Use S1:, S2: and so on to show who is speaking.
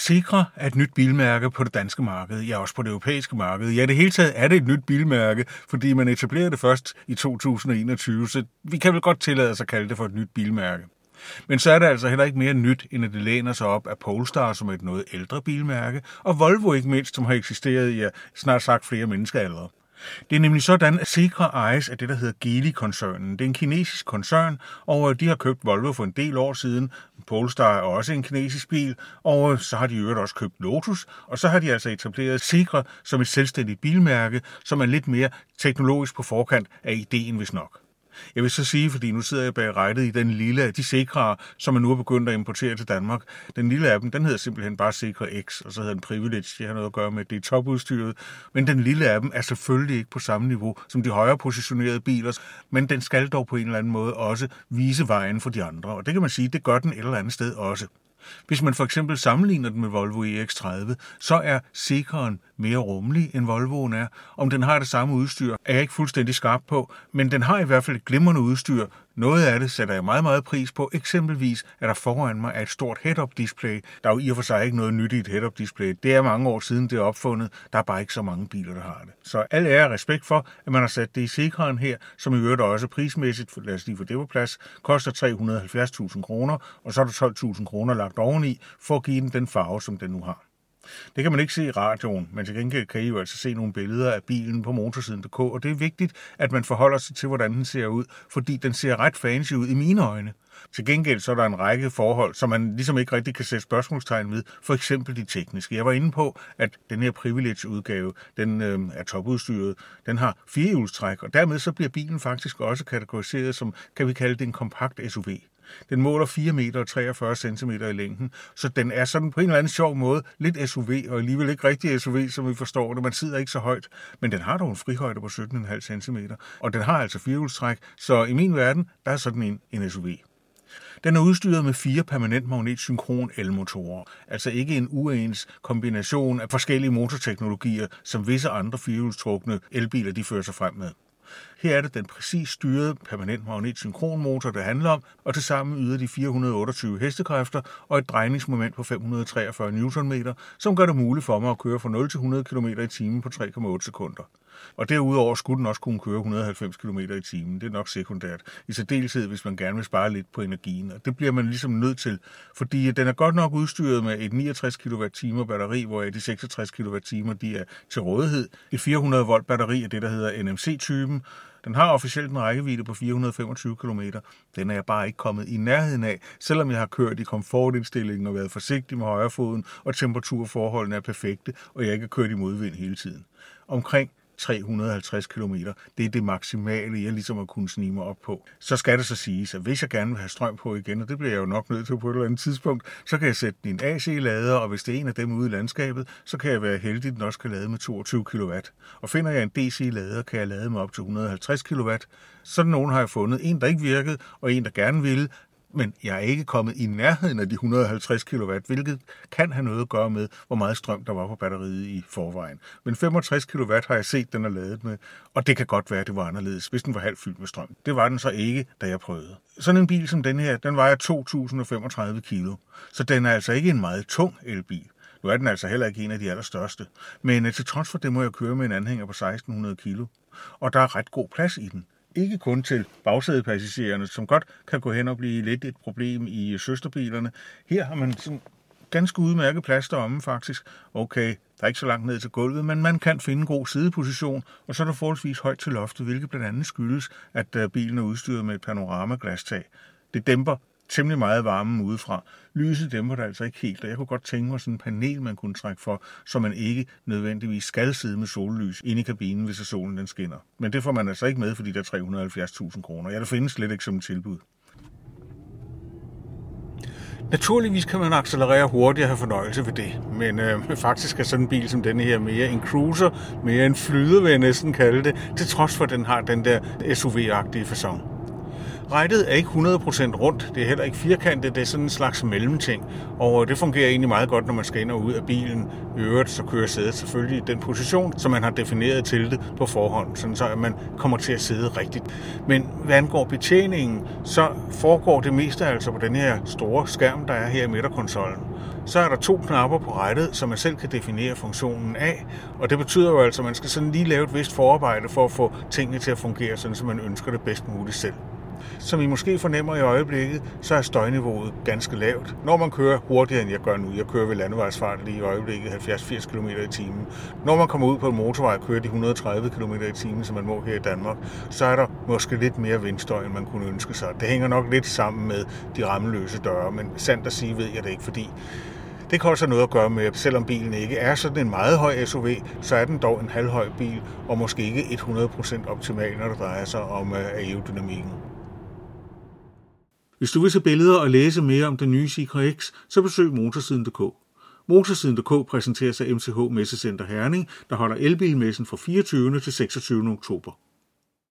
S1: Segra er et nyt bilmærke på det danske marked, ja også på det europæiske marked. Ja, det hele taget er det et nyt bilmærke, fordi man etablerede det først i 2021, så vi kan vel godt tillade os at kalde det for et nyt bilmærke. Men så er det altså heller ikke mere nyt, end at det læner sig op af Polestar, som er et noget ældre bilmærke, og Volvo ikke mindst, som har eksisteret i snart sagt flere menneskealdre. Det er nemlig sådan, at Segra ejes af det, der hedder Geely-koncernen. Det er en kinesisk koncern, og de har købt Volvo for en del år siden. Polestar er også en kinesisk bil, og så har de i øvrigt også købt Lotus, og så har de altså etableret Segra som et selvstændigt bilmærke, som er lidt mere teknologisk på forkant af ideen, hvis nok. Jeg vil så sige, fordi nu sidder jeg bag rattet i den lille af de Segraer, som man nu er begyndt at importere til Danmark. Den lille af dem, den hedder simpelthen bare Segra X, og så hedder den Privilege. Det har noget at gøre med, at det er topudstyret. Men den lille af dem er selvfølgelig ikke på samme niveau som de højere positionerede biler, men den skal dog på en eller anden måde også vise vejen for de andre. Og det kan man sige, det gør den et eller andet sted også. Hvis man for eksempel sammenligner den med Volvo EX30, så er Segraen mere rummelig end Volvoen er. Om den har det samme udstyr, er jeg ikke fuldstændig skarp på, men den har i hvert fald et glimrende udstyr. Noget af det sætter jeg meget, meget pris på. Eksempelvis er der foran mig et stort head-up display. Der er jo i og for sig ikke noget nyt i et head-up display. Det er mange år siden, det er opfundet. Der er bare ikke så mange biler, der har det. Så al ære og respekt for, at man har sat det i Segraen her, som i øvrigt også prismæssigt, lad os lige få det på plads, koster 370.000 kroner, og så er der 12.000 kroner lagt oveni, for at give den farve, som den nu har. Det kan man ikke se i radioen, men til gengæld kan I jo altså se nogle billeder af bilen på motorsiden.dk, og det er vigtigt, at man forholder sig til, hvordan den ser ud, fordi den ser ret fancy ud i mine øjne. Til gengæld så er der en række forhold, som man ligesom ikke rigtig kan sætte spørgsmålstegn ved, for eksempel de tekniske. Jeg var inde på, at den her Privilege-udgave, den er topudstyret, den har 4-hjulstræk, og dermed så bliver bilen faktisk også kategoriseret som, kan vi kalde det en kompakt SUV. Den måler 4 meter og 43 centimeter i længden, så den er sådan på en eller anden sjov måde lidt SUV, og alligevel ikke rigtig SUV, som vi forstår det. Man sidder ikke så højt, men den har dog en frihøjde på 17,5 centimeter, og den har altså 4-hjulstræk, så i min verden, der er sådan en SUV. Den er udstyret med 4 permanent magnetsynkron elmotorer, altså ikke en uens kombination af forskellige motorteknologier, som visse andre 4-hjulstrukne elbiler de fører sig frem med. Her er det den præcis styrede permanent magnetsynkronmotor, det handler om, og tilsammen yder de 428 hestekræfter og et drejningsmoment på 543 Nm, som gør det muligt for mig at køre fra 0 til 100 km i timen på 3,8 sekunder. Og derudover skulle den også kunne køre 190 km i timen. Det er nok sekundært. I særdeleshed, hvis man gerne vil spare lidt på energien. Og det bliver man ligesom nødt til, fordi den er godt nok udstyret med et 69 kWh batteri, hvor de 66 kWh de er til rådighed. Et 400 volt batteri er det, der hedder NMC-typen. Den har officielt en rækkevidde på 425 km. Den er jeg bare ikke kommet i nærheden af, selvom jeg har kørt i komfortindstillingen og været forsigtig med højrefoden, og temperaturforholdene er perfekte, og jeg ikke har kørt i modvind hele tiden. Omkring 350 km. Det er det maksimale, jeg ligesom har kunnet snige mig op på. Så skal det så siges, at hvis jeg gerne vil have strøm på igen, og det bliver jeg jo nok nødt til på et eller andet tidspunkt, så kan jeg sætte den i en AC-lader, og hvis det er en af dem ude i landskabet, så kan jeg være heldig, at den også kan lade med 22 kW. Og finder jeg en DC-lader, kan jeg lade med op til 150 kW. Sådan nogen har jeg fundet. En, der ikke virkede, og en, der gerne ville, men jeg er ikke kommet i nærheden af de 150 kW, hvilket kan have noget at gøre med, hvor meget strøm der var på batteriet i forvejen. Men 65 kW har jeg set, den er ladet med, og det kan godt være, at det var anderledes, hvis den var halvt fyldt med strøm. Det var den så ikke, da jeg prøvede. Sådan en bil som den her, den vejer 2035 kilo, så den er altså ikke en meget tung elbil. Nu er den altså heller ikke en af de allerstørste, men til trods for det må jeg køre med en anhænger på 1600 kilo, og der er ret god plads i den. Ikke kun til bagsædepassagererne, som godt kan gå hen og blive lidt et problem i søsterbilerne. Her har man sådan ganske udmærket plads deromme faktisk. Okay, der er ikke så langt ned til gulvet, men man kan finde en god sideposition, og så er der forholdsvis højt til loftet, hvilket blandt andet skyldes, at bilen er udstyret med et panoramaglasstag. Det dæmper temmelig meget varmen udefra. Lyset dæmper det altså ikke helt, og jeg kunne godt tænke mig sådan en panel, man kunne trække for, så man ikke nødvendigvis skal sidde med sollys inde i kabinen, hvis solen den skinner. Men det får man altså ikke med for de der 370.000 kroner. Ja, det findes slet ikke som et tilbud. Naturligvis kan man accelerere hurtigt og have fornøjelse ved det, men faktisk er sådan en bil som denne her mere en cruiser, mere en flyder, vil jeg næsten kalde det, til trods for, at den har den der SUV-agtige facon. Rattet er ikke 100% rundt, det er heller ikke firkantet, det er sådan en slags mellemting, og det fungerer egentlig meget godt, når man skal ind og ud af bilen. I øvrigt så kører sædet selvfølgelig i den position, som man har defineret til det på forhånd, sådan så at man kommer til at sidde rigtigt. Men hvad angår betjeningen, så foregår det meste altså på den her store skærm, der er her i midterkonsollen. Så er der 2 knapper på rattet, som man selv kan definere funktionen af, og det betyder jo altså, at man skal sådan lige lave et vist forarbejde for at få tingene til at fungere, sådan som man ønsker det bedst muligt selv. Som I måske fornemmer i øjeblikket, så er støjniveauet ganske lavt. Når man kører hurtigere, end jeg gør nu, jeg kører ved landevejsfart lige i øjeblikket 70-80 km i timen. Når man kommer ud på en motorvej og kører de 130 km i timen, som man må her i Danmark, så er der måske lidt mere vindstøj, end man kunne ønske sig. Det hænger nok lidt sammen med de rammeløse døre, men sandt at sige ved jeg det ikke, fordi det kan også have noget at gøre med, at selvom bilen ikke er sådan en meget høj SUV, så er den dog en halvhøj bil, og måske ikke 100% optimal, når det drejer sig om aerodynamikken. Hvis du vil se billeder og læse mere om den nye Zeekr X, så besøg motorsiden.dk. Motorsiden.dk præsenteres af MCH Messecenter Herning, der holder elbilmessen fra 24. til 26. oktober.